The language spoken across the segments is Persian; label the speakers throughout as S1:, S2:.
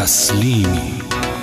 S1: تسلیمی.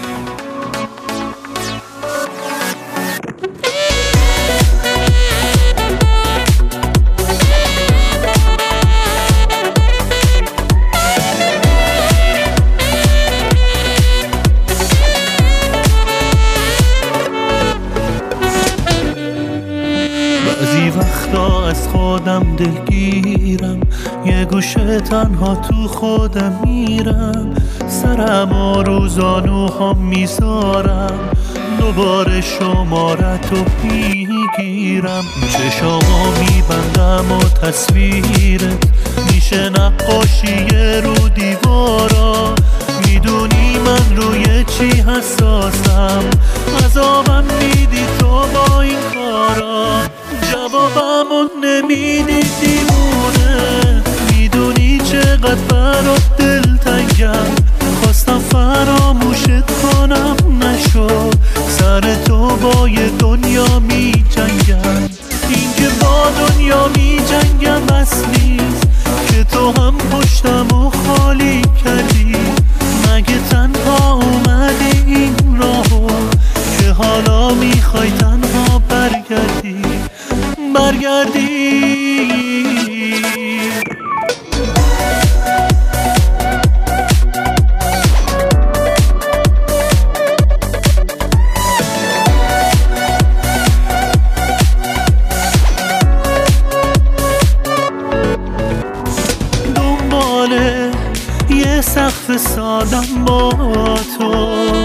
S2: بعضی وقتا از خودم دلگیرم، یه گوشه تنها تو خودم میرم، سرم و روزانوها میذارم، دوباره شمارتو میگیرم، چشامو میبندم و تصویرت میشه نقاشی رو دیوارا، میدونی من روی چی حساسم، عذابم میدی تو با این کارا، جوابمو نمیدی دیوونه، میدونی چقدر برات دلتنگم، خواستم فراموشت کنم نشد، سر تو با یه دنیا می جنگم، این که با دنیا می جنگم بس نیست که تو هم پشتمو خالی کردی، مگه تنها اومدی این راهو که حالا میخوای تنها برگردی. دنباله یه سقف سادم با تو،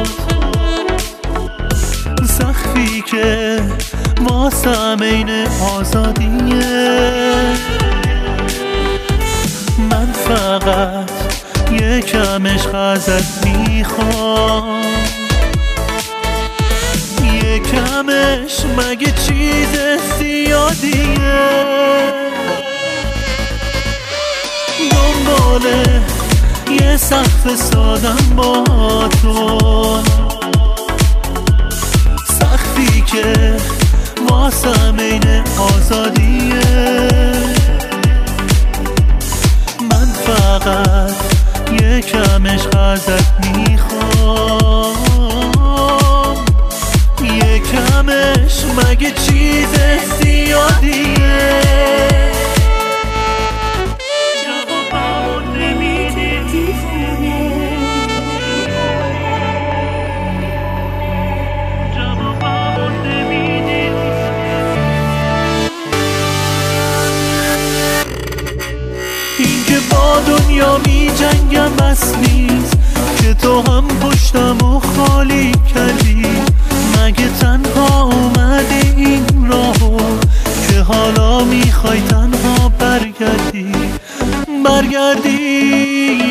S2: سقفی که واسم عین آزادیه، من فقط یکم عشق ازت میخوام، یکمش مگه چیز زیادیه، دنباله یه سقف سادم با تو، سقفی که واسم عین آزادیه، من فقط یکم عشق ازت میخوام، یکمش مگه چیز زیادیه، با دنیا می جنگم بس نیست که تو هم پشتمو خالی کردی، مگه تنها اومدی این راهو که حالا میخوای تنها برگردی.